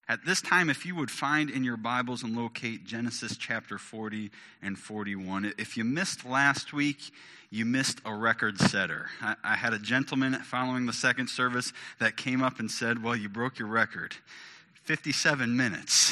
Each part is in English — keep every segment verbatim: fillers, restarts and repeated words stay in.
At this time, if you would find in your Bibles and locate Genesis chapter forty and forty-one. If you missed last week, you missed a record setter. I, I had a gentleman following the second service that came up and said, well, you broke your record. fifty-seven minutes.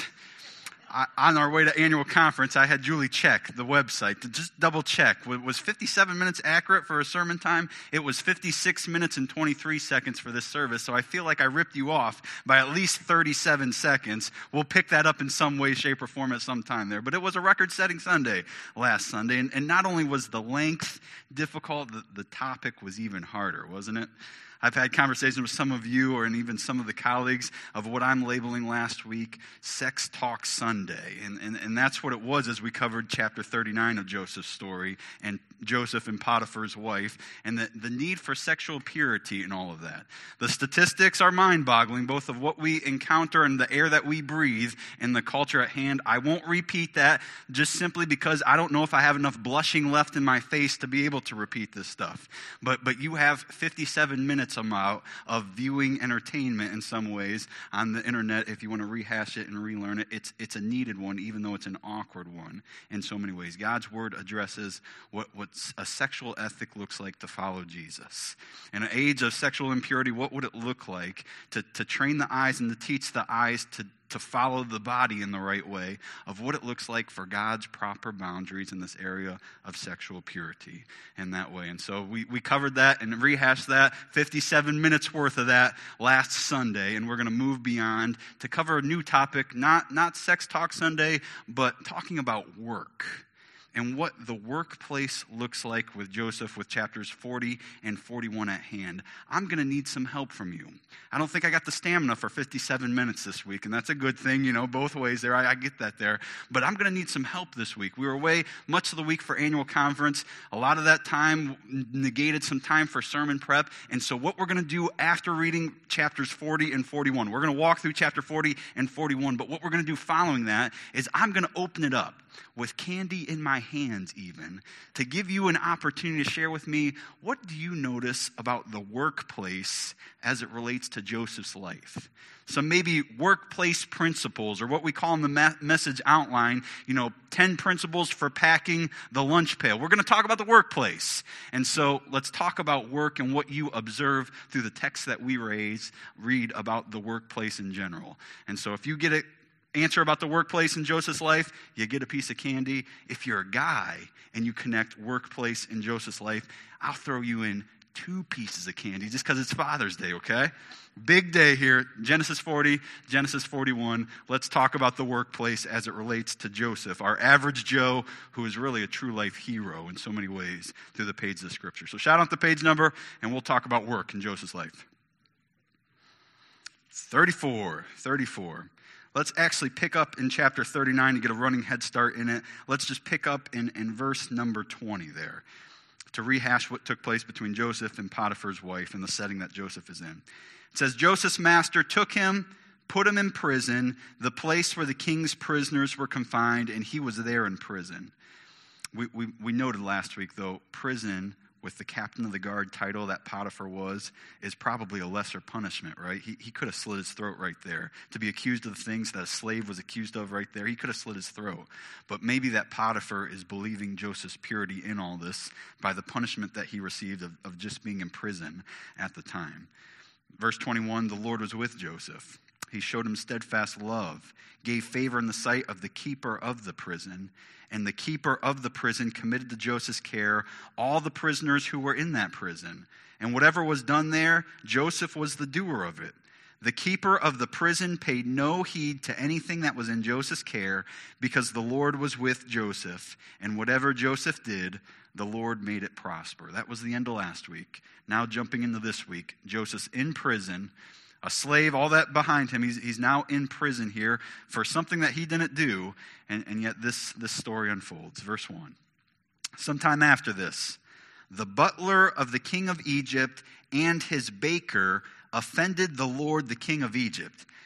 I, on our way to annual conference, I had Julie check the website to just double check. Was fifty-seven minutes accurate for a sermon time? It was fifty-six minutes and twenty-three seconds for this service, so I feel like I ripped you off by at least thirty-seven seconds. We'll pick that up in some way, shape, or form at some time there. But it was a record-setting Sunday last Sunday, and, and not only was the length difficult, the, the topic was even harder, wasn't it? I've had conversations with some of you or and even some of the colleagues of what I'm labeling last week, Sex Talk Sunday. And, and, and that's what it was as we covered chapter thirty-nine of Joseph's story and Joseph and Potiphar's wife and the, the need for sexual purity and all of that. The statistics are mind-boggling, both of what we encounter and the air that we breathe and the culture at hand. I won't repeat that just simply because I don't know if I have enough blushing left in my face to be able to repeat this stuff. But, but you have fifty-seven minutes amount of viewing entertainment in some ways on the internet. If you want to rehash it and relearn it, it's it's a needed one, even though it's an awkward one in so many ways. God's word addresses what, what a sexual ethic looks like to follow Jesus. In an age of sexual impurity, what would it look like to, to train the eyes and to teach the eyes to to follow the body in the right way of what it looks like for God's proper boundaries in this area of sexual purity in that way. And so we, we covered that and rehashed that, fifty-seven minutes worth of that last Sunday, and we're going to move beyond to cover a new topic, not, not Sex Talk Sunday, but talking about work. And what the workplace looks like with Joseph with chapters forty and forty-one at hand. I'm going to need some help from you. I don't think I got the stamina for fifty-seven minutes this week, and that's a good thing, you know, both ways there. I, I get that there. But I'm going to need some help this week. We were away much of the week for annual conference. A lot of that time negated some time for sermon prep. And so what we're going to do after reading chapters forty and forty-one, we're going to walk through chapter forty and forty-one. But what we're going to do following that is I'm going to open it up with candy in my hands even, to give you an opportunity to share with me, what do you notice about the workplace as it relates to Joseph's life? Some maybe workplace principles, or what we call in the ma- message outline, you know, ten principles for packing the lunch pail. We're going to talk about the workplace. And so let's talk about work and what you observe through the text that we raise, read about the workplace in general. And so if you get it, answer about the workplace in Joseph's life, you get a piece of candy. If you're a guy and you connect workplace in Joseph's life, I'll throw you in two pieces of candy just because it's Father's Day, okay? Big day here, Genesis forty, Genesis forty-one. Let's talk about the workplace as it relates to Joseph, our average Joe, who is really a true life hero in so many ways through the pages of Scripture. So shout out the page number, and we'll talk about work in Joseph's life. thirty-four, thirty-four. Let's actually pick up in chapter thirty-nine to get a running head start in it. Let's just pick up in, in verse number twenty there to rehash what took place between Joseph and Potiphar's wife in the setting that Joseph is in. It says, Joseph's master took him, put him in prison, the place where the king's prisoners were confined, and he was there in prison. We, we, we noted last week, though, prison with the captain of the guard title that Potiphar was, is probably a lesser punishment, right? He he could have slit his throat right there. To be accused of the things that a slave was accused of right there, he could have slit his throat. But maybe that Potiphar is believing Joseph's purity in all this by the punishment that he received of, of just being in prison at the time. Verse twenty-one, the Lord was with Joseph. He showed him steadfast love, gave favor in the sight of the keeper of the prison, and the keeper of the prison committed to Joseph's care all the prisoners who were in that prison. And whatever was done there, Joseph was the doer of it. The keeper of the prison paid no heed to anything that was in Joseph's care, because the Lord was with Joseph, and whatever Joseph did, the Lord made it prosper. That was the end of last week. Now jumping into this week, Joseph's in prison, a slave, all that behind him. He's, he's now in prison here for something that he didn't do, and, and yet this, this story unfolds. Verse one. Sometime after this, the butler of the king of Egypt and his baker offended the Lord, the king of Egypt.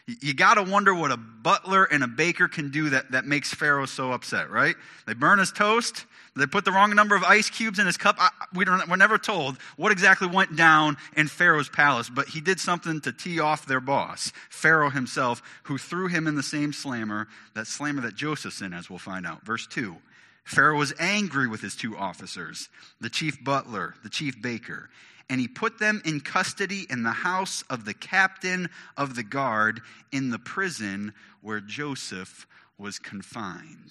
You got to wonder what a butler and a baker can do that, that makes Pharaoh so upset, right? They burn his toast. They put the wrong number of ice cubes in his cup. I, we don't, we're never told what exactly went down in Pharaoh's palace, but he did something to tee off their boss, Pharaoh himself, who threw him in the same slammer, that slammer that Joseph's in, as we'll find out. Verse two, Pharaoh was angry with his two officers, the chief butler, the chief baker, and he put them in custody in the house of the captain of the guard in the prison where Joseph was confined.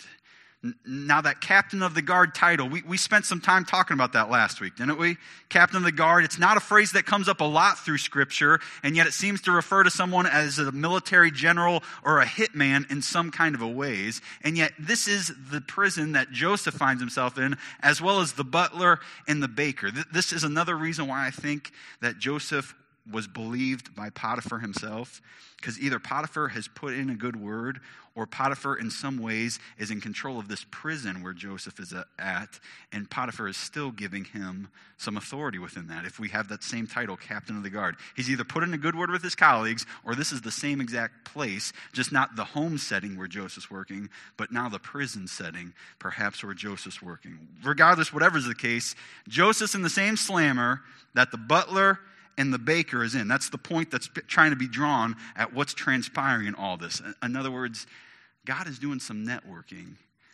Now that captain of the guard title, we, we spent some time talking about that last week, didn't we? Captain of the guard, it's not a phrase that comes up a lot through Scripture, and yet it seems to refer to someone as a military general or a hitman in some kind of a ways. And yet this is the prison that Joseph finds himself in, as well as the butler and the baker. This is another reason why I think that Joseph was believed by Potiphar himself, because either Potiphar has put in a good word, or Potiphar in some ways is in control of this prison where Joseph is at, and Potiphar is still giving him some authority within that. If we have that same title, captain of the guard, he's either put in a good word with his colleagues, or this is the same exact place, just not the home setting where Joseph's working, but now the prison setting, perhaps where Joseph's working. Regardless, whatever's the case, Joseph's in the same slammer that the butler and the baker is in. That's the point that's trying to be drawn at what's transpiring in all this. In other words, God is doing some networking,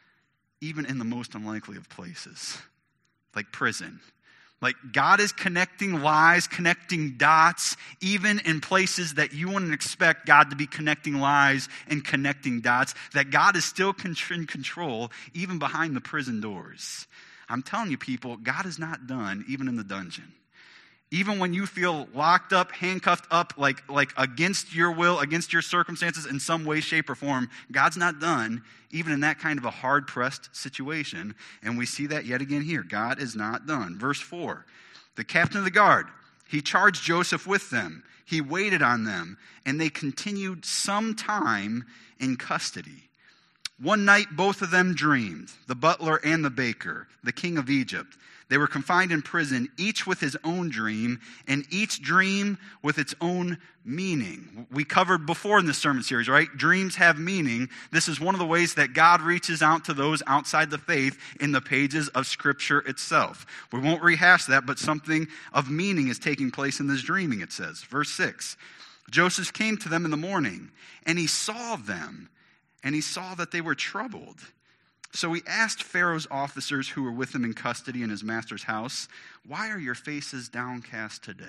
even in the most unlikely of places, like prison. Like God is connecting lies, connecting dots, even in places that you wouldn't expect God to be connecting lies and connecting dots, that God is still in control, even behind the prison doors. I'm telling you, people, God is not done, even in the dungeon. Even when you feel locked up, handcuffed up, like, like against your will, against your circumstances in some way, shape, or form, God's not done, even in that kind of a hard-pressed situation. And we see that yet again here. God is not done. Verse four, the captain of the guard, he charged Joseph with them. He waited on them, and they continued some time in custody. One night, both of them dreamed, the butler and the baker, the king of Egypt. They were confined in prison, each with his own dream, and each dream with its own meaning. We covered before in this sermon series, right? Dreams have meaning. This is one of the ways that God reaches out to those outside the faith in the pages of Scripture itself. We won't rehash that, but something of meaning is taking place in this dreaming, it says. Verse six, Joseph came to them in the morning, and he saw them, and he saw that they were troubled. So he asked Pharaoh's officers who were with him in custody in his master's house, "Why are your faces downcast today?"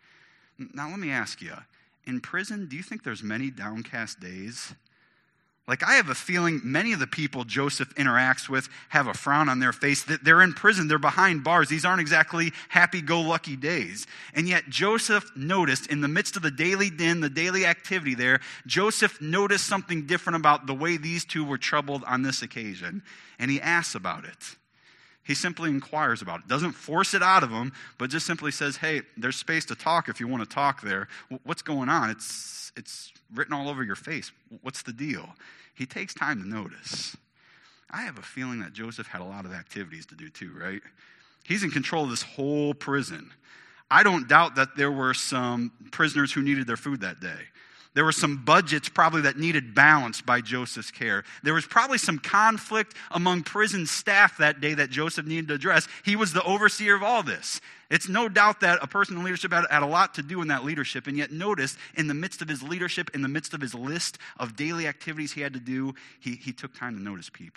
Now let me ask you, in prison, do you think there's many downcast days? Like, I have a feeling many of the people Joseph interacts with have a frown on their face. That they're in prison, they're behind bars. These aren't exactly happy-go-lucky days. And yet Joseph noticed, in the midst of the daily din, the daily activity there, Joseph noticed something different about the way these two were troubled on this occasion. And he asks about it. He simply inquires about it. Doesn't force it out of them, but just simply says, hey, there's space to talk if you want to talk there. What's going on? It's, it's written all over your face. What's the deal? He takes time to notice. I have a feeling that Joseph had a lot of activities to do too, right? He's in control of this whole prison. I don't doubt that there were some prisoners who needed their food that day. There were some budgets probably that needed balance by Joseph's care. There was probably some conflict among prison staff that day that Joseph needed to address. He was the overseer of all this. It's no doubt that a person in leadership had, had a lot to do in that leadership. And yet notice, in the midst of his leadership, in the midst of his list of daily activities he had to do, he, he took time to notice people.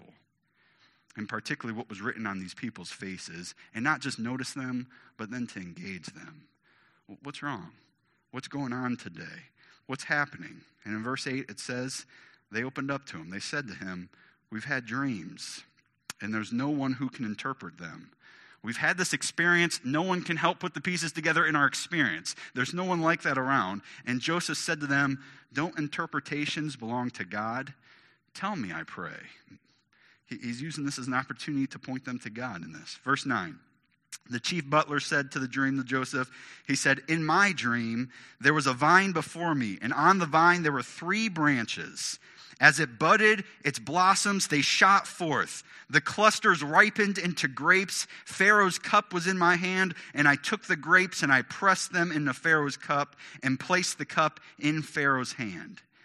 And particularly what was written on these people's faces. And not just notice them, but then to engage them. What's wrong? What's going on today? What's happening? And in verse eight, it says, they opened up to him. They said to him, we've had dreams, and there's no one who can interpret them. We've had this experience. No one can help put the pieces together in our experience. There's no one like that around. And Joseph said to them, don't interpretations belong to God? Tell me, I pray. He's using this as an opportunity to point them to God in this. Verse nine. The chief butler said to the dream to Joseph, he said, in my dream, there was a vine before me, and on the vine there were three branches. As it budded, its blossoms, they shot forth. The clusters ripened into grapes. Pharaoh's cup was in my hand, and I took the grapes and I pressed them into Pharaoh's cup and placed the cup in Pharaoh's hand.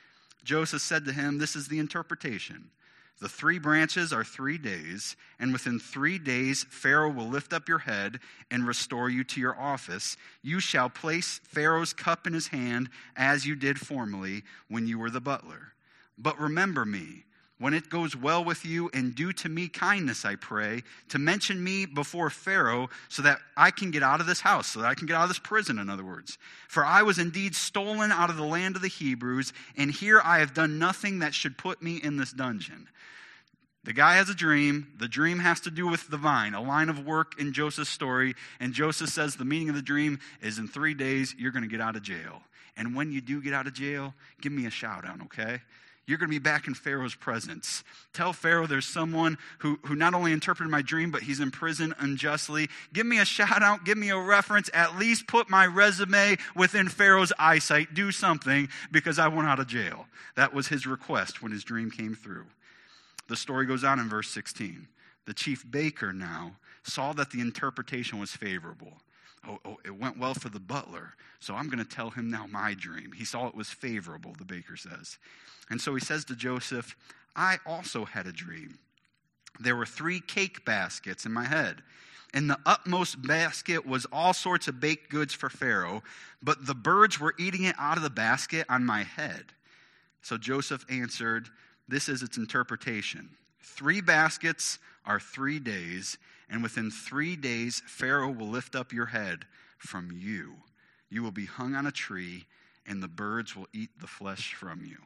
Joseph said to him, "This is the interpretation. The three branches are three days, and within three days Pharaoh will lift up your head and restore you to your office. You shall place Pharaoh's cup in his hand as you did formerly when you were the butler. But remember me, when it goes well with you, and do to me kindness, I pray, to mention me before Pharaoh so that I can get out of this house, so that I can get out of this prison, in other words. For I was indeed stolen out of the land of the Hebrews, and here I have done nothing that should put me in this dungeon." The guy has a dream. The dream has to do with the vine, a line of work in Joseph's story. And Joseph says the meaning of the dream is in three days, you're going to get out of jail. And when you do get out of jail, give me a shout out, okay? You're going to be back in Pharaoh's presence. Tell Pharaoh there's someone who, who not only interpreted my dream, but he's in prison unjustly. Give me a shout out. Give me a reference. At least put my resume within Pharaoh's eyesight. Do something because I went out of jail. That was his request when his dream came through. The story goes on in verse sixteen. The chief baker now saw that the interpretation was favorable. Oh, oh, it went well for the butler, so I'm going to tell him now my dream. He saw it was favorable, the baker says. And so he says to Joseph, "I also had a dream. There were three cake baskets in my head. In the utmost basket was all sorts of baked goods for Pharaoh, but the birds were eating it out of the basket on my head." So Joseph answered, "This is its interpretation. Three baskets are three days, and within three days Pharaoh will lift up your head from you. You will be hung on a tree, and the birds will eat the flesh from you."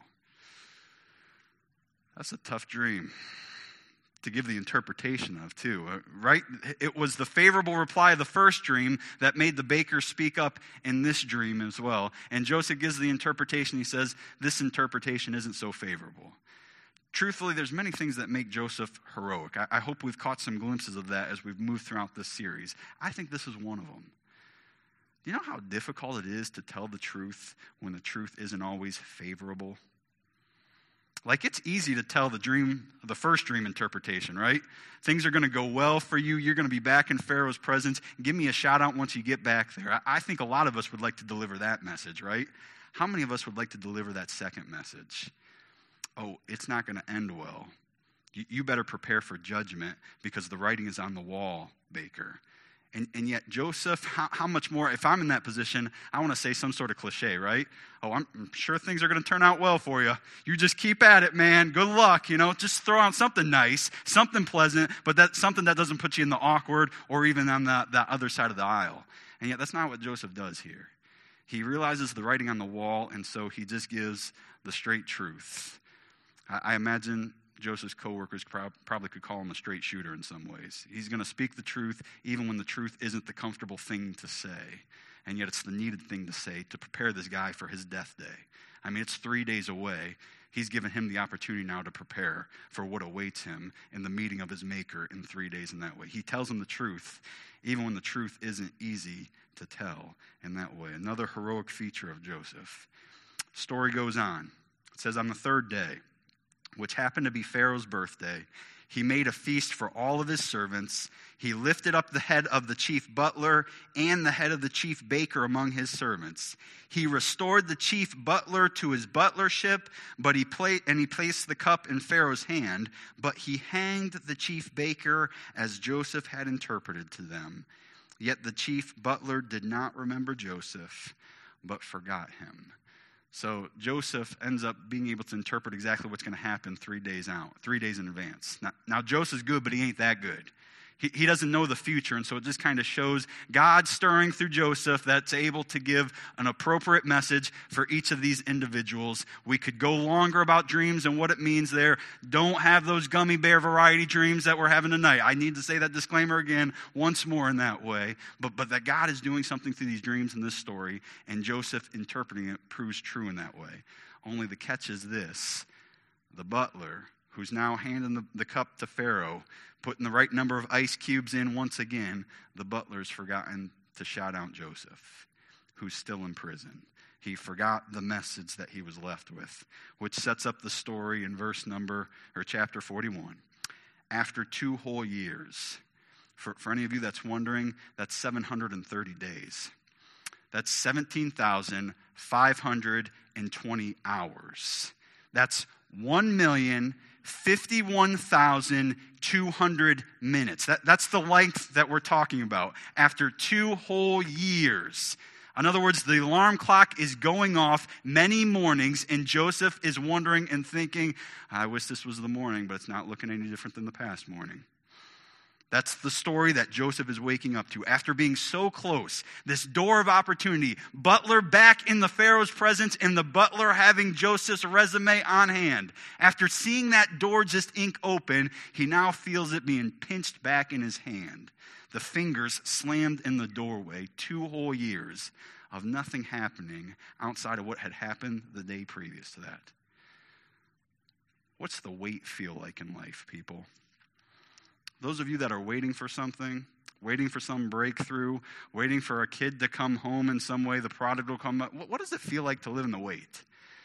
That's a tough dream to give the interpretation of, too, right? It was the favorable reply of the first dream that made the baker speak up in this dream as well. And Joseph gives the interpretation. He says, this interpretation isn't so favorable. Truthfully, there's many things that make Joseph heroic. I, I hope we've caught some glimpses of that as we've moved throughout this series. I think this is one of them. Do you know how difficult it is to tell the truth when the truth isn't always favorable? Like, it's easy to tell the dream, the first dream interpretation, right? Things are going to go well for you. You're going to be back in Pharaoh's presence. Give me a shout out once you get back there. I, I think a lot of us would like to deliver that message, right? How many of us would like to deliver that second message? Oh, it's not going to end well. You, you better prepare for judgment because the writing is on the wall, baker. And, and yet, Joseph, how, how much more, if I'm in that position, I want to say some sort of cliche, right? Oh, I'm, I'm sure things are going to turn out well for you. You just keep at it, man. Good luck, you know. Just throw out something nice, something pleasant, but that's something that doesn't put you in the awkward or even on the, the other side of the aisle. And yet, that's not what Joseph does here. He realizes the writing on the wall, and so he just gives the straight truth. I, I imagine Joseph's coworkers probably could call him a straight shooter in some ways. He's going to speak the truth even when the truth isn't the comfortable thing to say. And yet it's the needed thing to say to prepare this guy for his death day. I mean, it's three days away. He's given him the opportunity now to prepare for what awaits him in the meeting of his maker in three days in that way. He tells him the truth even when the truth isn't easy to tell in that way. Another heroic feature of Joseph. Story goes on. It says, on the third day, which happened to be Pharaoh's birthday, he made a feast for all of his servants. He lifted up the head of the chief butler and the head of the chief baker among his servants. He restored the chief butler to his butlership, but he played, and he placed the cup in Pharaoh's hand, but he hanged the chief baker as Joseph had interpreted to them. Yet the chief butler did not remember Joseph, but forgot him. So Joseph ends up being able to interpret exactly what's going to happen three days out, three days in advance. Now, now Joseph's good, but he ain't that good. He, he doesn't know the future, and so it just kind of shows God stirring through Joseph that's able to give an appropriate message for each of these individuals. We could go longer about dreams and what it means there. Don't have those gummy bear variety dreams that we're having tonight. I need to say that disclaimer again once more in that way. But, but that God is doing something through these dreams in this story, and Joseph interpreting it proves true in that way. Only the catch is this. The butler, who's now handing the, the cup to Pharaoh, putting the right number of ice cubes in once again, the butler's forgotten to shout out Joseph, who's still in prison. He forgot the message that he was left with, which sets up the story in verse number, or chapter forty-one. After two whole years, for, for any of you that's wondering, that's seven hundred thirty days. That's seventeen thousand five hundred twenty hours. That's one million fifty-one thousand two hundred minutes. That, that's the length that we're talking about after two whole years. In other words, the alarm clock is going off many mornings, and Joseph is wondering and thinking, I wish this was the morning, but it's not looking any different than the past morning. That's the story that Joseph is waking up to. After being so close, this door of opportunity, butler back in the Pharaoh's presence, and the butler having Joseph's resume on hand. After seeing that door just ink open, he now feels it being pinched back in his hand. The fingers slammed in the doorway, two whole years of nothing happening outside of what had happened the day previous to that. What's the wait feel like in life, people? Those of you that are waiting for something, waiting for some breakthrough, waiting for a kid to come home in some way, the prodigal come up, what does it feel like to live in the wait?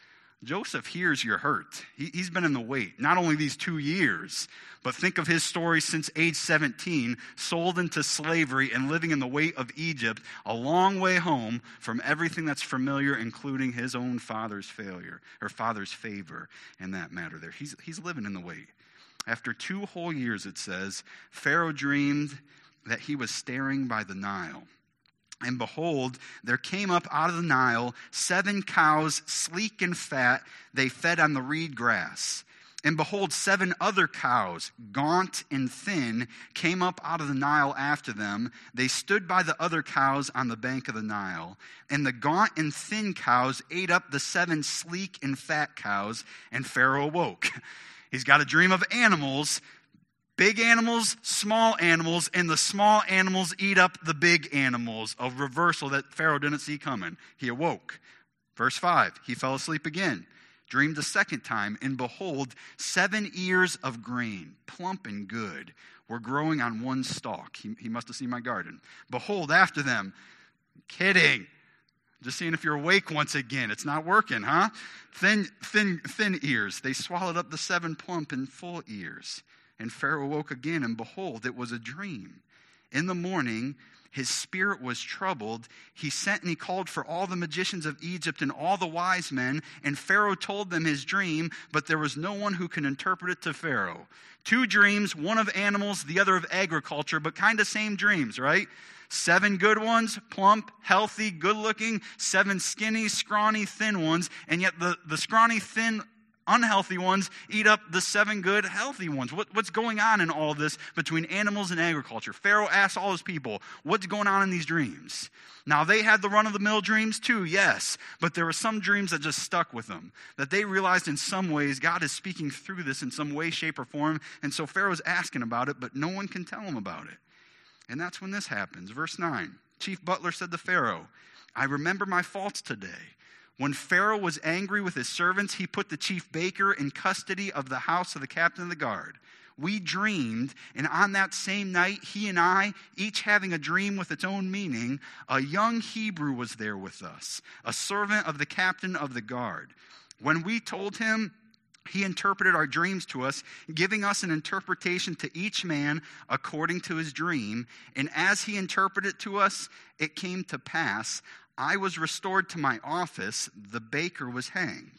Joseph hears your hurt. He, he's been in the wait, not only these two years, but think of his story since age seventeen, sold into slavery and living in the weight of Egypt, a long way home from everything that's familiar, including his own father's failure, or father's favor in that matter there. He's, he's living in the wait. After two whole years, it says, Pharaoh dreamed that he was staring by the Nile. And behold, there came up out of the Nile seven cows, sleek and fat. They fed on the reed grass. And behold, seven other cows, gaunt and thin, came up out of the Nile after them. They stood by the other cows on the bank of the Nile. And the gaunt and thin cows ate up the seven sleek and fat cows, and Pharaoh awoke. He's got a dream of animals. Big animals, small animals, and the small animals eat up the big animals. A reversal that Pharaoh didn't see coming. He awoke. Verse five, he fell asleep again, dreamed a second time, and behold, seven ears of grain, plump and good, were growing on one stalk. He, he must have seen my garden. Behold, after them, kidding. Just seeing if you're awake once again. It's not working, huh? Thin, thin, thin ears. They swallowed up the seven plump and full ears. And Pharaoh awoke again, and behold, it was a dream. In the morning, his spirit was troubled. He sent and he called for all the magicians of Egypt and all the wise men, and Pharaoh told them his dream, but there was no one who could interpret it to Pharaoh. Two dreams, one of animals, the other of agriculture, but kind of same dreams, right? Seven good ones, plump, healthy, good-looking. Seven skinny, scrawny, thin ones, and yet the, the scrawny, thin, unhealthy ones eat up the seven good, healthy ones. What, what's going on in all this between animals and agriculture? Pharaoh asked all his people, what's going on in these dreams? Now, they had the run-of-the-mill dreams too, yes, but there were some dreams that just stuck with them, that they realized in some ways God is speaking through this in some way, shape, or form, and so Pharaoh's asking about it, but no one can tell him about it. And that's when this happens. Verse nine, Chief Butler said to Pharaoh, I remember my faults today. When Pharaoh was angry with his servants, he put the chief baker in custody of the house of the captain of the guard. We dreamed, and on that same night, he and I, each having a dream with its own meaning, a young Hebrew was there with us, a servant of the captain of the guard. When we told him, he interpreted our dreams to us, giving us an interpretation to each man according to his dream. And as he interpreted to us, it came to pass, I was restored to my office, the baker was hanged.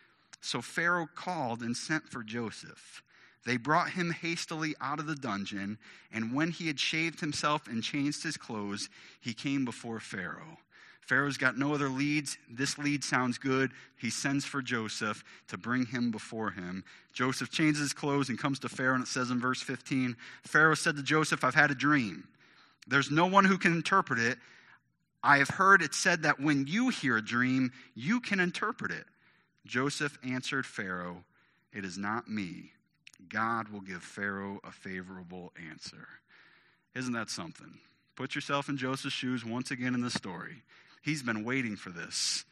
So Pharaoh called and sent for Joseph. They brought him hastily out of the dungeon, and when he had shaved himself and changed his clothes, he came before Pharaoh. Pharaoh's got no other leads. This lead sounds good. He sends for Joseph to bring him before him. Joseph changes his clothes and comes to Pharaoh, and it says in verse fifteen, Pharaoh said to Joseph, I've had a dream. There's no one who can interpret it. I have heard it said that when you hear a dream, you can interpret it. Joseph answered Pharaoh, it is not me. God will give Pharaoh a favorable answer. Isn't that something? Put yourself in Joseph's shoes once again in this story. He's been waiting for this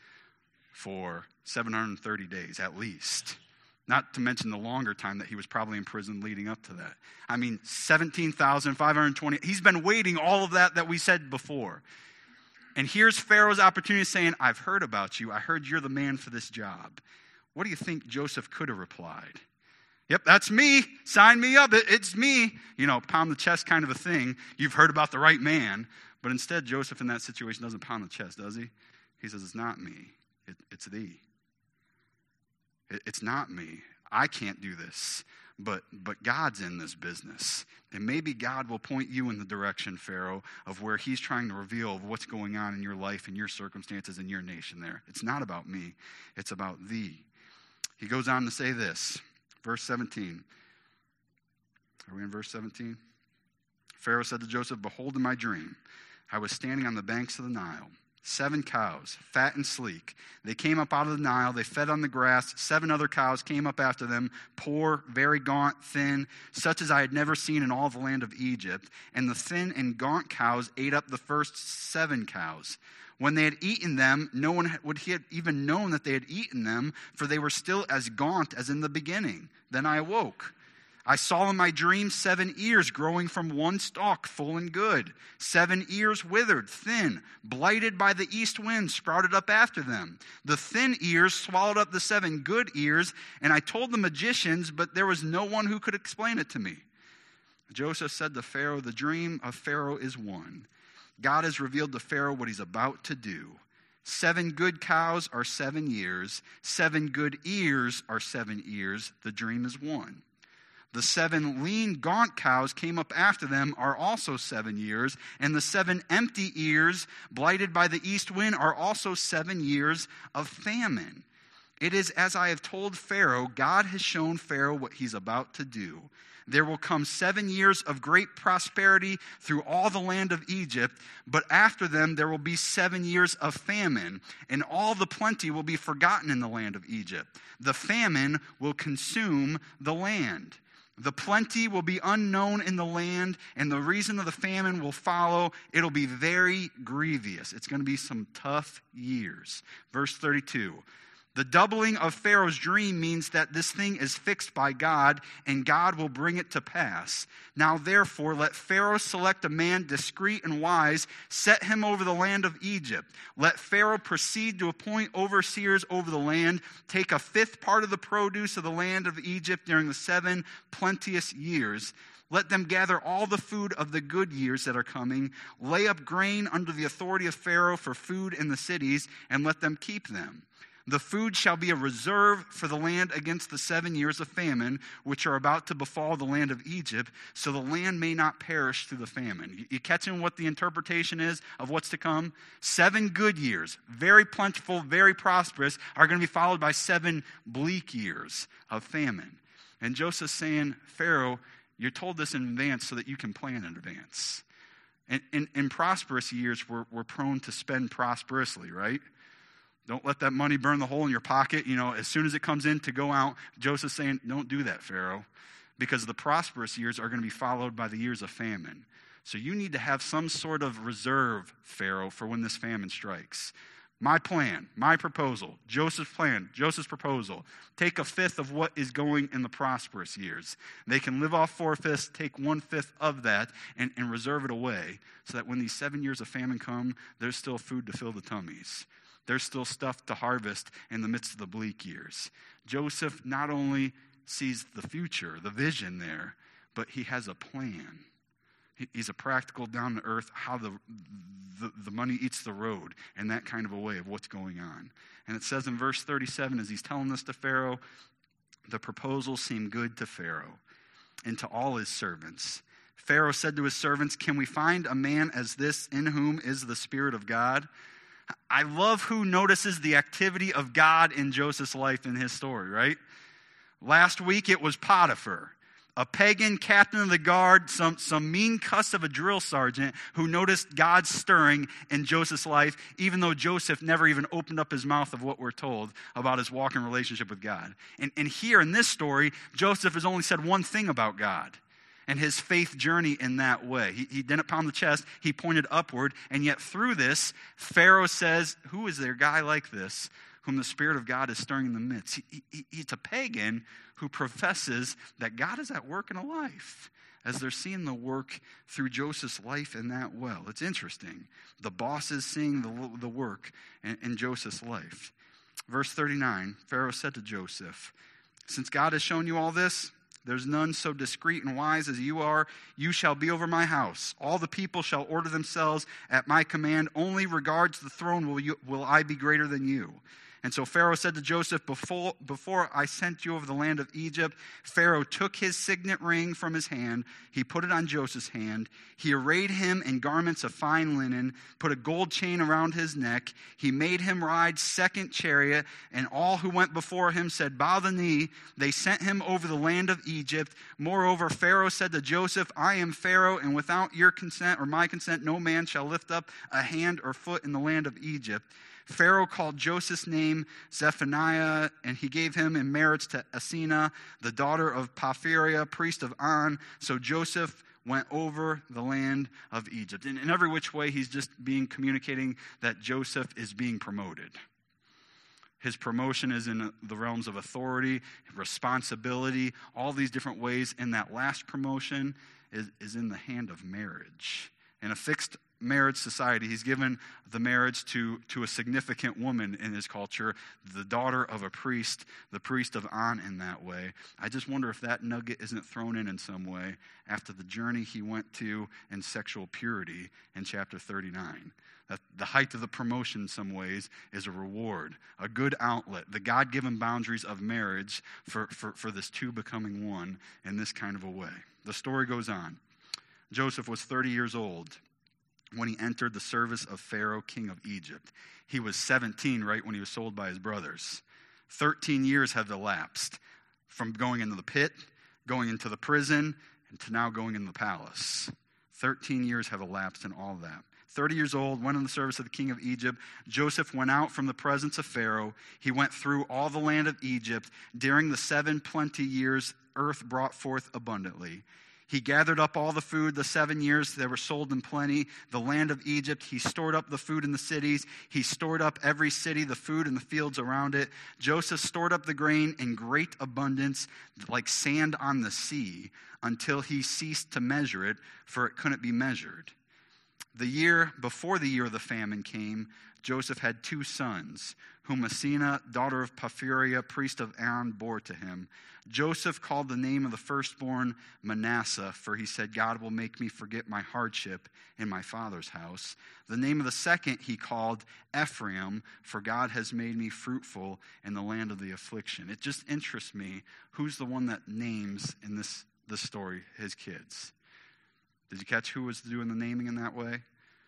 for seven hundred thirty days at least. Not to mention the longer time that he was probably in prison leading up to that. I mean, seventeen thousand five hundred twenty. He's been waiting all of that that we said before. And here's Pharaoh's opportunity saying, I've heard about you. I heard you're the man for this job. What do you think Joseph could have replied? Yep, that's me. Sign me up. It, it's me. You know, pound the chest kind of a thing. You've heard about the right man. But instead, Joseph in that situation doesn't pound the chest, does he? He says, it's not me. It, it's thee. It's not me. I can't do this. But but God's in this business. And maybe God will point you in the direction, Pharaoh, of where he's trying to reveal what's going on in your life and your circumstances and your nation there. It's not about me. It's about thee. He goes on to say this, verse seventeen. Are we in verse seventeen? Pharaoh said to Joseph, behold, in my dream, I was standing on the banks of the Nile. Seven cows, fat and sleek. They came up out of the Nile. They fed on the grass. Seven other cows came up after them, poor, very gaunt, thin, such as I had never seen in all the land of Egypt. And the thin and gaunt cows ate up the first seven cows. When they had eaten them, no one would have even known that they had eaten them, for they were still as gaunt as in the beginning. Then I awoke. I saw in my dream seven ears growing from one stalk, full and good. Seven ears withered, thin, blighted by the east wind, sprouted up after them. The thin ears swallowed up the seven good ears, and I told the magicians, but there was no one who could explain it to me. Joseph said to Pharaoh, the dream of Pharaoh is one. God has revealed to Pharaoh what he's about to do. Seven good cows are seven years. Seven good ears are seven years. The dream is one. The seven lean, gaunt cows came up after them are also seven years, and the seven empty ears, blighted by the east wind, are also seven years of famine. It is as I have told Pharaoh, God has shown Pharaoh what he's about to do. There will come seven years of great prosperity through all the land of Egypt, but after them there will be seven years of famine, and all the plenty will be forgotten in the land of Egypt. The famine will consume the land. The plenty will be unknown in the land, and the reason of the famine will follow. It'll be very grievous. It's going to be some tough years. Verse thirty-two. The doubling of Pharaoh's dream means that this thing is fixed by God, and God will bring it to pass. Now, therefore, let Pharaoh select a man discreet and wise, set him over the land of Egypt. Let Pharaoh proceed to appoint overseers over the land, take a fifth part of the produce of the land of Egypt during the seven plenteous years. Let them gather all the food of the good years that are coming, lay up grain under the authority of Pharaoh for food in the cities, and let them keep them. The food shall be a reserve for the land against the seven years of famine, which are about to befall the land of Egypt, so the land may not perish through the famine. You catching what the interpretation is of what's to come? Seven good years, very plentiful, very prosperous, are going to be followed by seven bleak years of famine. And Joseph's saying, Pharaoh, you're told this in advance so that you can plan in advance. In, in, in prosperous years, we're, we're prone to spend prosperously, right? Don't let that money burn the hole in your pocket. You know, as soon as it comes in to go out, Joseph's saying, don't do that, Pharaoh, because the prosperous years are going to be followed by the years of famine. So you need to have some sort of reserve, Pharaoh, for when this famine strikes. My plan, my proposal, Joseph's plan, Joseph's proposal, take a fifth of what is going in the prosperous years. They can live off four-fifths, take one-fifth of that, and, and reserve it away so that when these seven years of famine come, there's still food to fill the tummies. There's still stuff to harvest in the midst of the bleak years. Joseph not only sees the future, the vision there, but he has a plan. He's a practical, down-to-earth, how the, the, the money eats the road, and that kind of a way of what's going on. And it says in verse thirty-seven, as he's telling this to Pharaoh, the proposal seemed good to Pharaoh and to all his servants. Pharaoh said to his servants, can we find a man as this in whom is the Spirit of God? I love who notices the activity of God in Joseph's life in his story, right? Last week it was Potiphar, a pagan captain of the guard, some, some mean cuss of a drill sergeant who noticed God stirring in Joseph's life, even though Joseph never even opened up his mouth of what we're told about his walking relationship with God. And, and here in this story, Joseph has only said one thing about God and his faith journey in that way. He, he didn't pound the chest, he pointed upward, and yet through this, Pharaoh says, who is there a guy like this whom the Spirit of God is stirring in the midst? He, he, he's a pagan who professes that God is at work in a life, as they're seeing the work through Joseph's life in that well. It's interesting. The boss is seeing the, the work in, in Joseph's life. Verse thirty-nine, Pharaoh said to Joseph, since God has shown you all this, there's none so discreet and wise as you are. You shall be over my house. All the people shall order themselves at my command. Only regards the throne will, you, will I be greater than you. And so Pharaoh said to Joseph, before, before I sent you over the land of Egypt, Pharaoh took his signet ring from his hand. He put it on Joseph's hand. He arrayed him in garments of fine linen, put a gold chain around his neck. He made him ride second chariot, and all who went before him said, bow the knee. They sent him over the land of Egypt. Moreover, Pharaoh said to Joseph, I am Pharaoh, and without your consent or my consent, no man shall lift up a hand or foot in the land of Egypt. Pharaoh called Joseph's name Zephaniah, and he gave him in marriage to Asina, the daughter of Porphyria, priest of On. So Joseph went over the land of Egypt. And in every which way, he's just being communicating that Joseph is being promoted. His promotion is in the realms of authority, responsibility, all these different ways. And that last promotion is, is in the hand of marriage. In a fixed marriage society, he's given the marriage to, to a significant woman in his culture, the daughter of a priest, the priest of On in that way. I just wonder if that nugget isn't thrown in in some way after the journey he went to in sexual purity in chapter thirty-nine. That the height of the promotion in some ways is a reward, a good outlet, the God-given boundaries of marriage for, for, for this two becoming one in this kind of a way. The story goes on. Joseph was thirty years old when he entered the service of Pharaoh, king of Egypt. He was seventeen, right, when he was sold by his brothers. Thirteen years have elapsed from going into the pit, going into the prison, and to now going in the palace. Thirteen years have elapsed in all that. Thirty years old, went in the service of the king of Egypt. Joseph went out from the presence of Pharaoh. He went through all the land of Egypt. During the seven plenty years, earth brought forth abundantly. He gathered up all the food the seven years they were sold in plenty. The land of Egypt, he stored up the food in the cities. He stored up every city, the food in the fields around it. Joseph stored up the grain in great abundance, like sand on the sea, until he ceased to measure it, for it couldn't be measured. The year before the year of the famine came, Joseph had two sons, whom Asina, daughter of Porphyria, priest of On, bore to him. Joseph called the name of the firstborn Manasseh, for he said, God will make me forget my hardship in my father's house. The name of the second he called Ephraim, for God has made me fruitful in the land of the affliction. It just interests me, who's the one that names in this, this story his kids? Did you catch who was doing the naming in that way?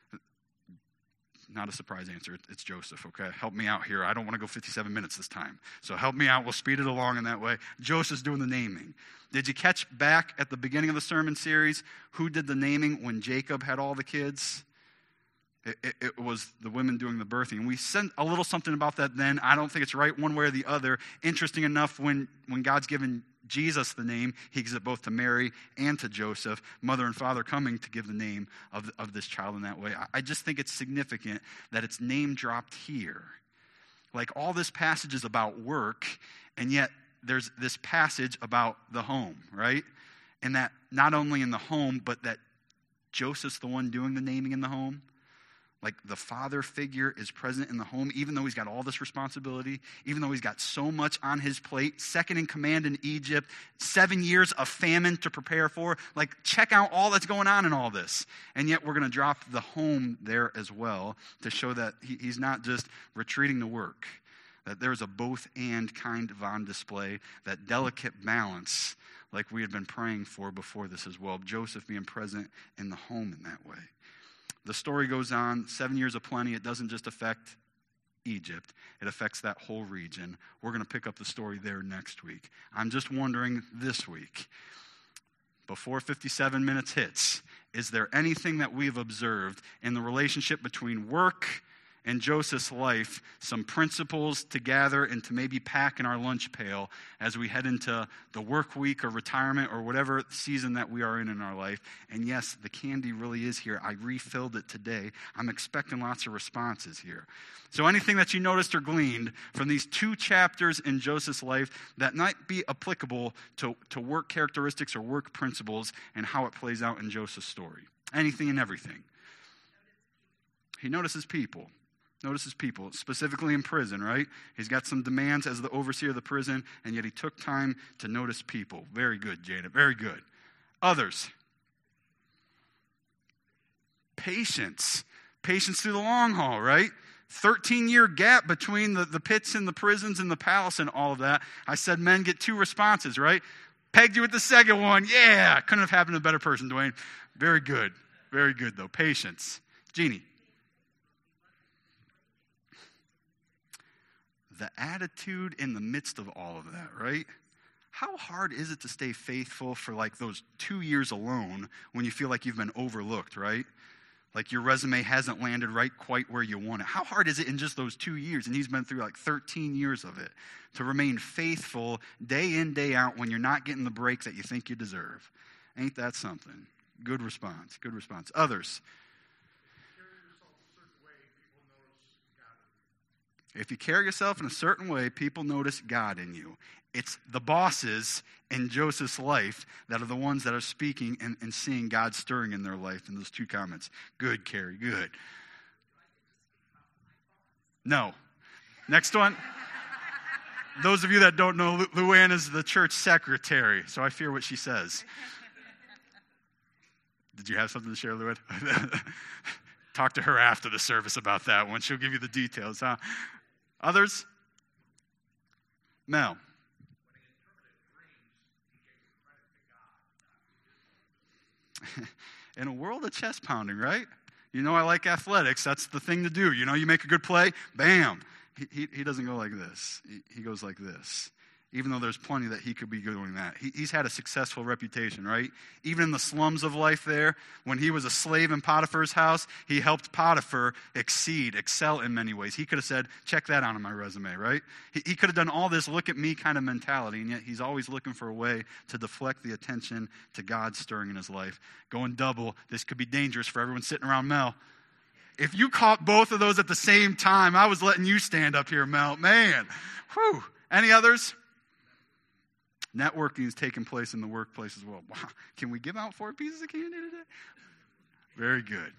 Not a surprise answer. It's Joseph, okay? Help me out here. I don't want to go fifty-seven minutes this time. So help me out. We'll speed it along in that way. Joseph's doing the naming. Did you catch back at the beginning of the sermon series who did the naming when Jacob had all the kids? It, it, it was the women doing the birthing. We said a little something about that then. I don't think it's right one way or the other. Interesting enough, when, when God's given Jesus the name, he gives it both to Mary and to Joseph, mother and father coming to give the name of, of this child in that way. I, I just think it's significant that it's name dropped here. Like all this passage is about work, and yet there's this passage about the home, right? And that not only in the home, but that Joseph's the one doing the naming in the home. Like the father figure is present in the home, even though he's got all this responsibility, even though he's got so much on his plate, second in command in Egypt, seven years of famine to prepare for. Like, check out all that's going on in all this. And yet we're going to drop the home there as well to show that he, he's not just retreating to work, that there's a both and kind of on display, that delicate balance like we had been praying for before this as well. Joseph being present in the home in that way. The story goes on, seven years of plenty. It doesn't just affect Egypt. It affects that whole region. We're going to pick up the story there next week. I'm just wondering this week, before fifty-seven minutes hits, is there anything that we've observed in the relationship between work and Joseph's life, some principles to gather and to maybe pack in our lunch pail as we head into the work week or retirement or whatever season that we are in in our life? And yes, the candy really is here. I refilled it today. I'm expecting lots of responses here. So anything that you noticed or gleaned from these two chapters in Joseph's life that might be applicable to, to work characteristics or work principles and how it plays out in Joseph's story? Anything and everything. He notices people. Notices people, specifically in prison, right? He's got some demands as the overseer of the prison, and yet he took time to notice people. Very good, Janet. Very good. Others. Patience. Patience through the long haul, right? thirteen-year gap between the, the pits and the prisons and the palace and all of that. I said men get two responses, right? Pegged you with the second one. Yeah, couldn't have happened to a better person, Dwayne. Very good. Very good, though. Patience. Jeannie. The attitude in the midst of all of that, right? How hard is it to stay faithful for like those two years alone when you feel like you've been overlooked, right? Like your resume hasn't landed right quite where you want it. How hard is it in just those two years? And he's been through like thirteen years of it. To remain faithful day in, day out when you're not getting the break that you think you deserve. Ain't that something? Good response. Good response. Others. If you carry yourself in a certain way, people notice God in you. It's the bosses in Joseph's life that are the ones that are speaking and, and seeing God stirring in their life in those two comments. Good, Carrie, good. No. Next one. Those of you that don't know, Lu- Luann is the church secretary, so I fear what she says. Did you have something to share, Luann? Talk to her after the service about that one. She'll give you the details, huh? Others? Mel. In a world of chest pounding, right? You know I like athletics. That's the thing to do. You know, you make a good play, bam. He, he, he doesn't go like this. He, he goes like this. Even though there's plenty that he could be doing that. He, he's had a successful reputation, right? Even in the slums of life there, when he was a slave in Potiphar's house, he helped Potiphar exceed, excel in many ways. He could have said, check that out on my resume, right? He, he could have done all this look at me kind of mentality, and yet he's always looking for a way to deflect the attention to God stirring in his life. Going double, this could be dangerous for everyone sitting around Mel. If you caught both of those at the same time, I was letting you stand up here, Mel. Man, whew. Any others? Networking is taking place in the workplace as well. Wow. Can we give out four pieces of candy today? Very good.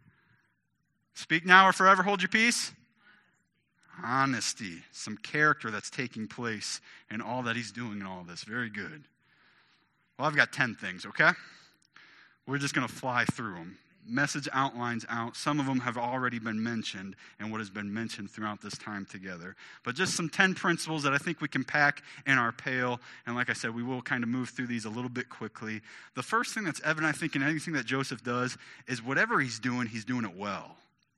Speak now or forever hold your peace. Honesty. Some character that's taking place in all that he's doing in all of this. Very good. Well, I've got ten things, okay? We're just going to fly through them. Message outlines out. Some of them have already been mentioned and what has been mentioned throughout this time together. But just some ten principles that I think we can pack in our pail. And like I said, we will kind of move through these a little bit quickly. The first thing that's evident, I think, in anything that Joseph does is whatever he's doing, he's doing it well.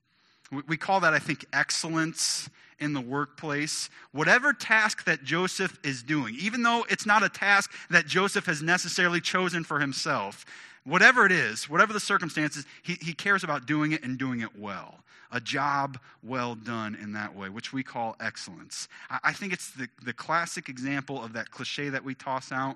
We call that, I think, excellence in the workplace. Whatever task that Joseph is doing, even though it's not a task that Joseph has necessarily chosen for himself, whatever it is, whatever the circumstances, he, he cares about doing it and doing it well. A job well done in that way, which we call excellence. I, I think it's the, the classic example of that cliche that we toss out,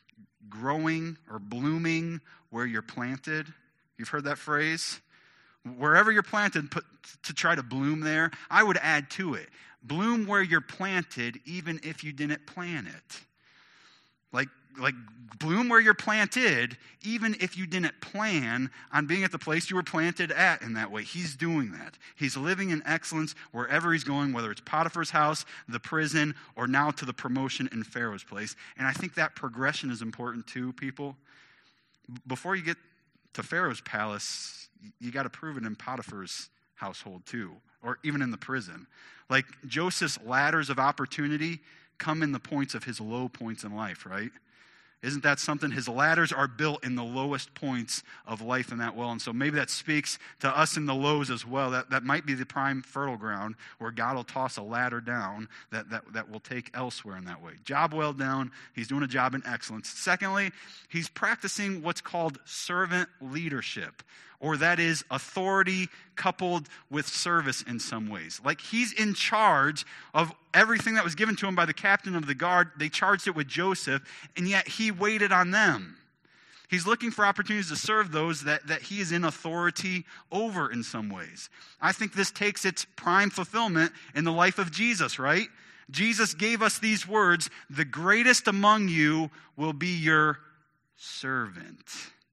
growing or blooming where you're planted. You've heard that phrase? Wherever you're planted, put, to try to bloom there. I would add to it, bloom where you're planted even if you didn't plant it. Like, like bloom where you're planted, even if you didn't plan on being at the place you were planted at in that way. He's doing that. He's living in excellence wherever he's going, whether it's Potiphar's house, the prison, or now to the promotion in Pharaoh's place. And I think that progression is important too, people. Before you get to Pharaoh's palace, you got to prove it in Potiphar's household too, or even in the prison. Like Joseph's ladders of opportunity come in the points of his low points in life, right? Isn't that something? His ladders are built in the lowest points of life in that well. And so maybe that speaks to us in the lows as well. That that might be the prime fertile ground where God will toss a ladder down that, that, that will take elsewhere in that way. Job well done. He's doing a job in excellence. Secondly, he's practicing what's called servant leadership, or that is authority coupled with service in some ways. Like he's in charge of everything that was given to him by the captain of the guard. They charged it with Joseph, and yet he waited on them. He's looking for opportunities to serve those that, that he is in authority over in some ways. I think this takes its prime fulfillment in the life of Jesus, right? Jesus gave us these words, the greatest among you will be your servant.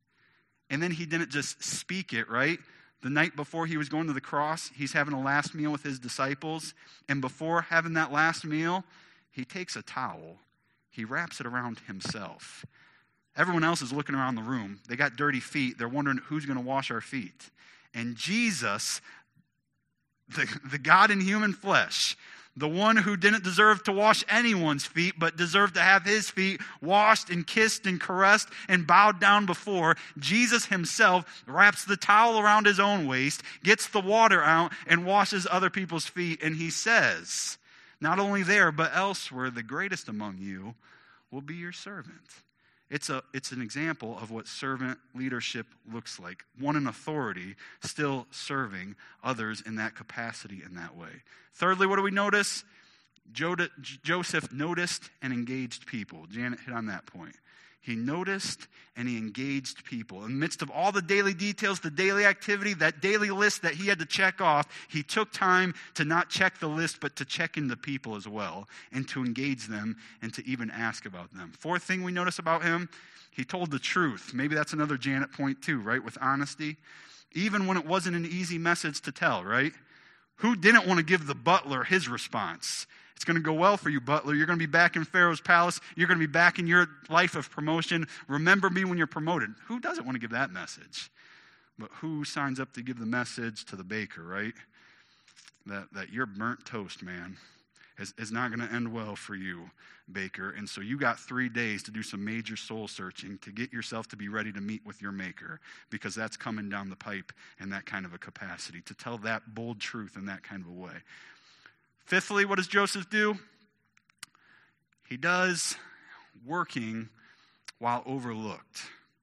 And then he didn't just speak it, right? The night before he was going to the cross, he's having a last meal with his disciples. And before having that last meal, he takes a towel. He wraps it around himself. Everyone else is looking around the room. They got dirty feet. They're wondering who's going to wash our feet. And Jesus the, the God in human flesh, the one who didn't deserve to wash anyone's feet, but deserved to have his feet washed and kissed and caressed and bowed down before, Jesus himself wraps the towel around his own waist, gets the water out, and washes other people's feet. And he says, not only there, but elsewhere, the greatest among you will be your servant. It's a it's an example of what servant leadership looks like. One in authority, still serving others in that capacity in that way. Thirdly, what do we notice? Joseph noticed and engaged people. Janet hit on that point. He noticed and he engaged people. In the midst of all the daily details, the daily activity, that daily list that he had to check off, he took time to not check the list, but to check in the people as well, and to engage them, and to even ask about them. Fourth thing we notice about him, he told the truth. Maybe that's another Janet point too, right? With honesty. Even when it wasn't an easy message to tell, right? Who didn't want to give the butler his response? It's going to go well for you, butler. You're going to be back in Pharaoh's palace. You're going to be back in your life of promotion. Remember me when you're promoted. Who doesn't want to give that message? But who signs up to give the message to the baker, right? That that your burnt toast, man, is, is not going to end well for you, baker. And so you got three days to do some major soul searching to get yourself to be ready to meet with your maker, because that's coming down the pipe in that kind of a capacity, to tell that bold truth in that kind of a way. Fifthly, what does Joseph do? He does working while overlooked.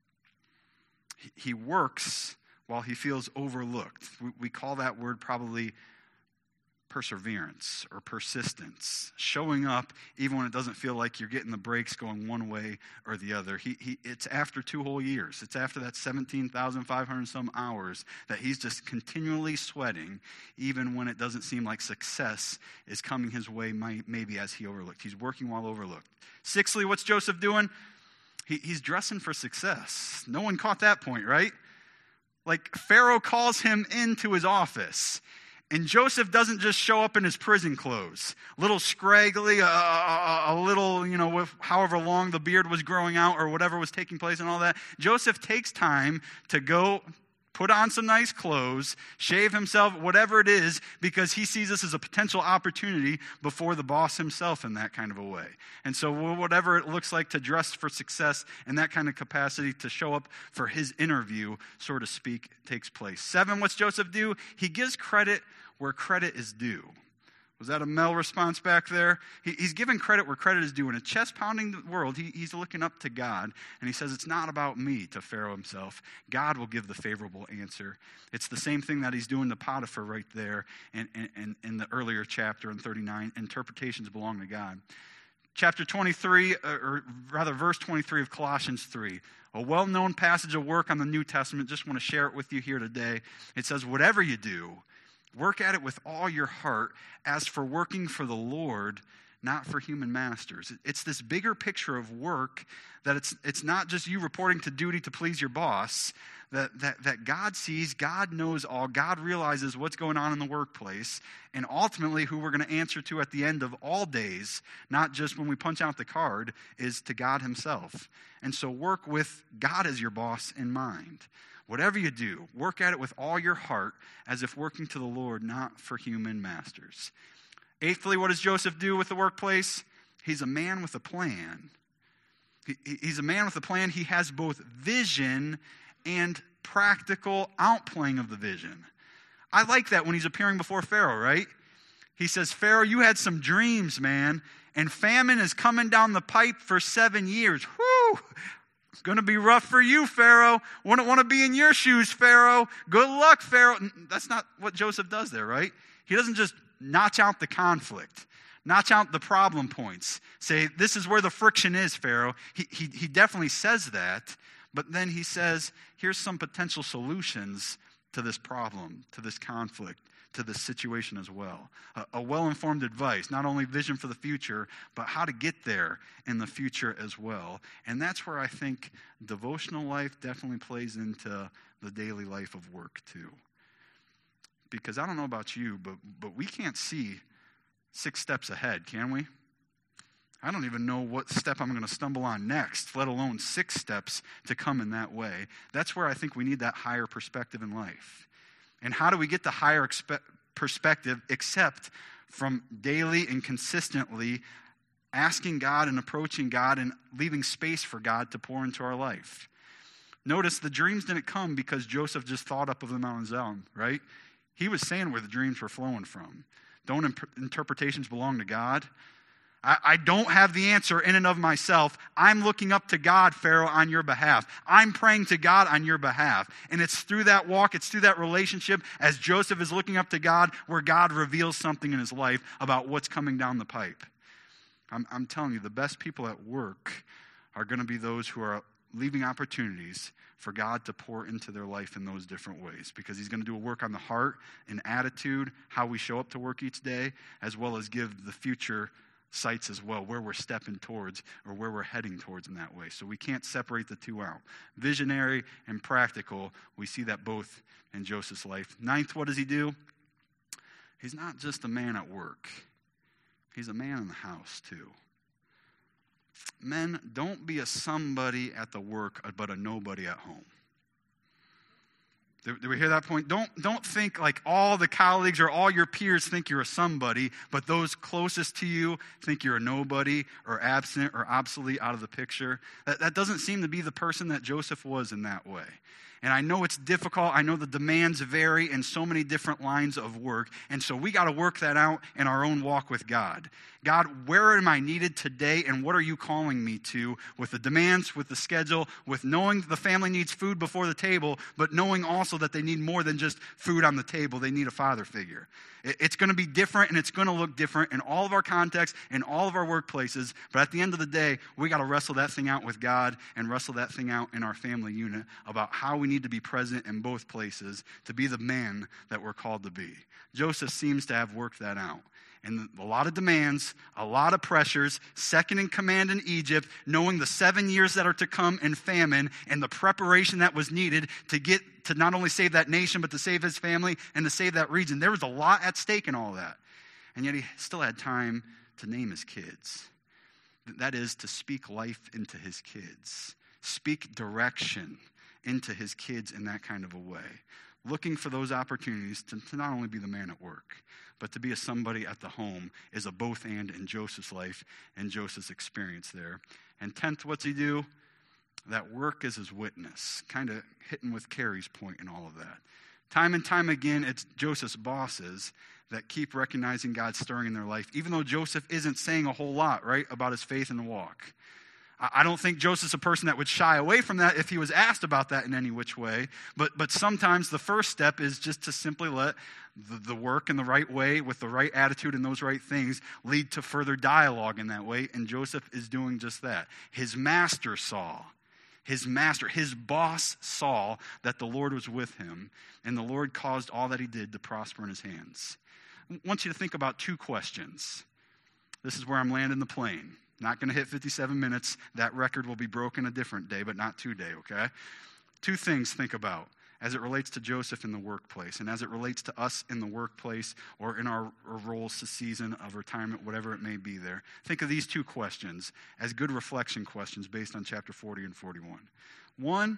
He works while he feels overlooked. We call that word probably perseverance or persistence, showing up even when it doesn't feel like you're getting the breaks going one way or the other. He, he, it's after two whole years. It's after that seventeen thousand five hundred some hours that he's just continually sweating, even when it doesn't seem like success is coming his way, maybe as he overlooked. He's working while overlooked. Sixthly, what's Joseph doing? He, he's dressing for success. No one caught that point, right? Like, Pharaoh calls him into his office. And Joseph doesn't just show up in his prison clothes, a little scraggly, a, a, a little, you know, with however long the beard was growing out or whatever was taking place and all that. Joseph takes time to go put on some nice clothes, shave himself, whatever it is, because he sees this as a potential opportunity before the boss himself in that kind of a way. And so whatever it looks like to dress for success in that kind of capacity, to show up for his interview, so to speak, takes place. Seven, what's Joseph do? He gives credit where credit is due. Was that a Mel response back there? He, he's giving credit where credit is due. In a chest-pounding world, he, he's looking up to God, and he says, it's not about me, to Pharaoh himself. God will give the favorable answer. It's the same thing that he's doing to Potiphar right there in, in, in the earlier chapter in thirty-nine. Interpretations belong to God. Chapter twenty-three, or rather verse twenty-three of Colossians three, a well-known passage of work on the New Testament. Just want to share it with you here today. It says, whatever you do, work at it with all your heart, as for working for the Lord, not for human masters. It's this bigger picture of work, that it's it's not just you reporting to duty to please your boss, that, that, that God sees, God knows all, God realizes what's going on in the workplace, and ultimately who we're going to answer to at the end of all days, not just when we punch out the card, is to God himself. And so work with God as your boss in mind. Whatever you do, work at it with all your heart, as if working to the Lord, not for human masters. Eighthly, what does Joseph do with the workplace? He's a man with a plan. He, he's a man with a plan. He has both vision and practical outplaying of the vision. I like that when he's appearing before Pharaoh, right? He says, Pharaoh, you had some dreams, man, and famine is coming down the pipe for seven years. Whew! It's going to be rough for you, Pharaoh. Wouldn't want to be in your shoes, Pharaoh. Good luck, Pharaoh. That's not what Joseph does there, right? He doesn't just notch out the conflict, notch out the problem points, say, this is where the friction is, Pharaoh. He, he, he definitely says that, but then he says, here's some potential solutions to this problem, to this conflict, to this situation as well. A, a well-informed advice, not only vision for the future, but how to get there in the future as well. And that's where I think devotional life definitely plays into the daily life of work too. Because I don't know about you, but but we can't see six steps ahead, can we? I don't even know what step I'm going to stumble on next, let alone six steps to come in that way. That's where I think we need that higher perspective in life. And how do we get the higher expe- perspective except from daily and consistently asking God and approaching God and leaving space for God to pour into our life. Notice the dreams didn't come because Joseph just thought up of them on his own, right? He was saying where the dreams were flowing from. Don't imp- interpretations belong to God? I, I don't have the answer in and of myself. I'm looking up to God, Pharaoh, on your behalf. I'm praying to God on your behalf. And it's through that walk, it's through that relationship as Joseph is looking up to God where God reveals something in his life about what's coming down the pipe. I'm, I'm telling you, the best people at work are going to be those who are leaving opportunities for God to pour into their life in those different ways, because he's going to do a work on the heart and attitude, how we show up to work each day, as well as give the future sights as well, where we're stepping towards or where we're heading towards in that way. So we can't separate the two out. Visionary and practical, we see that both in Joseph's life. Ninth, what does he do? He's not just a man at work. He's a man in the house too. Men, don't be a somebody at the work, but a nobody at home. Did, did we hear that point? Don't, don't think like all the colleagues or all your peers think you're a somebody, but those closest to you think you're a nobody or absent or obsolete, out of the picture. That, that doesn't seem to be the person that Joseph was in that way. And I know it's difficult. I know the demands vary in so many different lines of work. And so we got to work that out in our own walk with God. God, where am I needed today, and what are you calling me to with the demands, with the schedule, with knowing the family needs food before the table, but knowing also that they need more than just food on the table. They need a father figure. It's going to be different, and it's going to look different in all of our contexts, in all of our workplaces. But at the end of the day, we got to wrestle that thing out with God and wrestle that thing out in our family unit about how we need to be present in both places to be the man that we're called to be. Joseph seems to have worked that out. And a lot of demands, a lot of pressures, second in command in Egypt, knowing the seven years that are to come in famine and the preparation that was needed to get to not only save that nation, but to save his family and to save that region. There was a lot at stake in all that. And yet he still had time to name his kids. That is, to speak life into his kids, speak direction into his kids in that kind of a way. Looking for those opportunities to, to not only be the man at work, but to be a somebody at the home is a both and in Joseph's life and Joseph's experience there. And tenth, what's he do? That work is his witness. Kind of hitting with Carrie's point in all of that. Time and time again, it's Joseph's bosses that keep recognizing God stirring in their life, even though Joseph isn't saying a whole lot, right, about his faith in the walk. I don't think Joseph's a person that would shy away from that if he was asked about that in any which way. But but sometimes the first step is just to simply let the, the work in the right way, with the right attitude and those right things, lead to further dialogue in that way. And Joseph is doing just that. His master saw, his master, his boss saw that the Lord was with him, and the Lord caused all that he did to prosper in his hands. I want you to think about two questions. This is where I'm landing the plane. Not going to hit fifty-seven minutes. That record will be broken a different day, but not today, okay? Two things think about as it relates to Joseph in the workplace and as it relates to us in the workplace or in our roles to season of retirement, whatever it may be there. Think of these two questions as good reflection questions based on chapter forty and forty-one. One,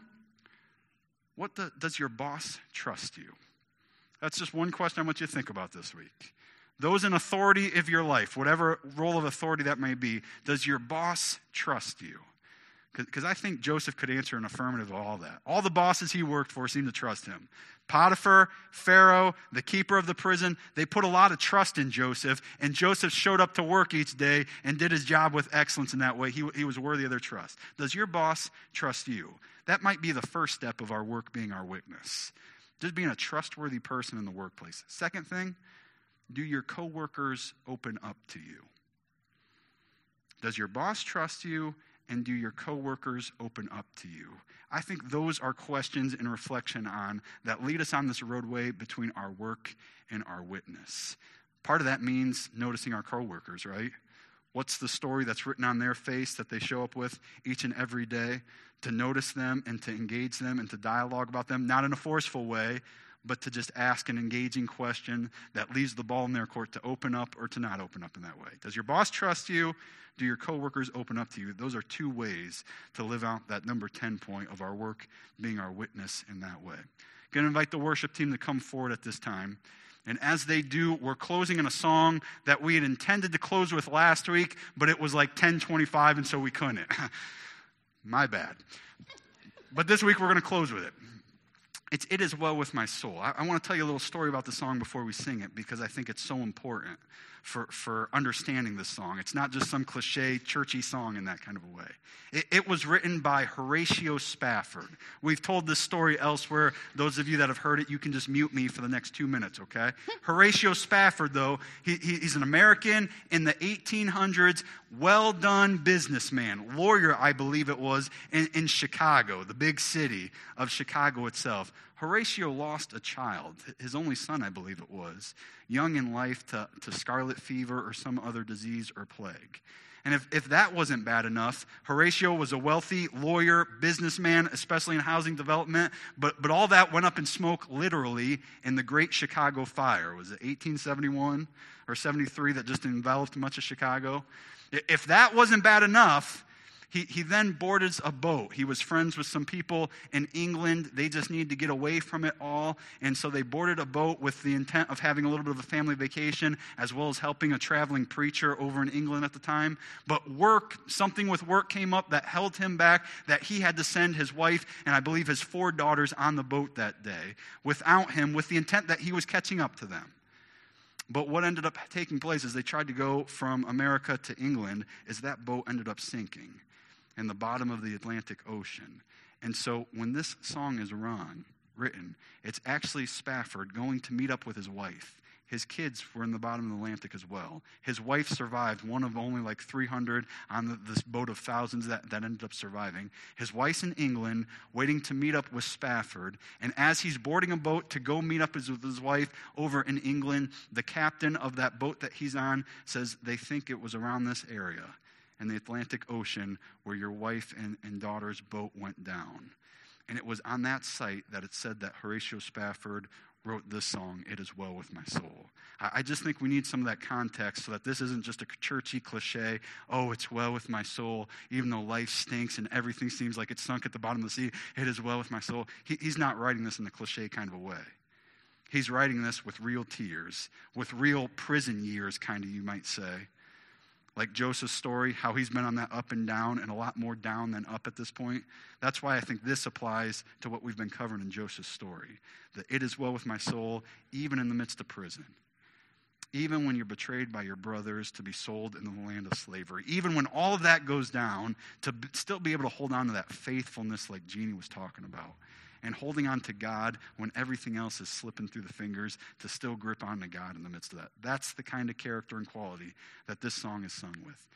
what the, does your boss trust you? That's just one question I want you to think about this week. Those in authority of your life, whatever role of authority that may be, does your boss trust you? Because I think Joseph could answer an affirmative of all that. All the bosses he worked for seemed to trust him. Potiphar, Pharaoh, the keeper of the prison, they put a lot of trust in Joseph, and Joseph showed up to work each day and did his job with excellence in that way. He, he was worthy of their trust. Does your boss trust you? That might be the first step of our work being our witness. Just being a trustworthy person in the workplace. Second thing, do your coworkers open up to you? Does your boss trust you, and do your coworkers open up to you? I think those are questions in reflection on that lead us on this roadway between our work and our witness. Part of that means noticing our coworkers, right? What's the story that's written on their face that they show up with each and every day? To notice them and to engage them and to dialogue about them, not in a forceful way, but to just ask an engaging question that leaves the ball in their court to open up or to not open up in that way. Does your boss trust you? Do your coworkers open up to you? Those are two ways to live out that number ten point of our work being our witness in that way. I'm going to invite the worship team to come forward at this time. And as they do, we're closing in a song that we had intended to close with last week, but it was like ten twenty-five, and so we couldn't. My bad. But this week we're going to close with it. It's It Is Well With My Soul. I, I want to tell you a little story about the song before we sing it, because I think it's so important for, for understanding this song. It's not just some cliche, churchy song in that kind of a way. It, it was written by Horatio Spafford. We've told this story elsewhere. Those of you that have heard it, you can just mute me for the next two minutes, okay? Horatio Spafford, though, he, he, he's an American in the eighteen hundreds, well-done businessman, lawyer, I believe it was, in, in Chicago, the big city of Chicago itself. Horatio lost a child, his only son, I believe it was, young in life to, to scarlet fever or some other disease or plague. And if, if that wasn't bad enough, Horatio was a wealthy lawyer, businessman, especially in housing development, but, but all that went up in smoke literally in the Great Chicago Fire. Was it eighteen seventy-one or seventy-three that just enveloped much of Chicago? If that wasn't bad enough, He he then boarded a boat. He was friends with some people in England. They just needed to get away from it all. And so they boarded a boat with the intent of having a little bit of a family vacation, as well as helping a traveling preacher over in England at the time. But work, something with work came up that held him back, that he had to send his wife and I believe his four daughters on the boat that day without him, with the intent that he was catching up to them. But what ended up taking place as they tried to go from America to England is that boat ended up sinking in the bottom of the Atlantic Ocean. And so when this song is run, written, it's actually Spafford going to meet up with his wife. His kids were in the bottom of the Atlantic as well. His wife survived, one of only like three hundred on the, this boat of thousands that, that ended up surviving. His wife's in England, waiting to meet up with Spafford. And as he's boarding a boat to go meet up with his wife over in England, the captain of that boat that he's on says they think it was around this area in the Atlantic Ocean where your wife and, and daughter's boat went down. And it was on that site that it said that Horatio Spafford wrote this song, It Is Well With My Soul. I, I just think we need some of that context so that this isn't just a churchy cliche, oh, it's well with my soul, even though life stinks and everything seems like it's sunk at the bottom of the sea, it is well with my soul. He, he's not writing this in the cliche kind of a way. He's writing this with real tears, with real prison years, kind of, you might say. Like Joseph's story, how he's been on that up and down, and a lot more down than up at this point. That's why I think this applies to what we've been covering in Joseph's story. That it is well with my soul, even in the midst of prison. Even when you're betrayed by your brothers to be sold into the land of slavery. Even when all of that goes down, to b- still be able to hold on to that faithfulness like Jeannie was talking about. And holding on to God when everything else is slipping through the fingers, to still grip on to God in the midst of that. That's the kind of character and quality that this song is sung with.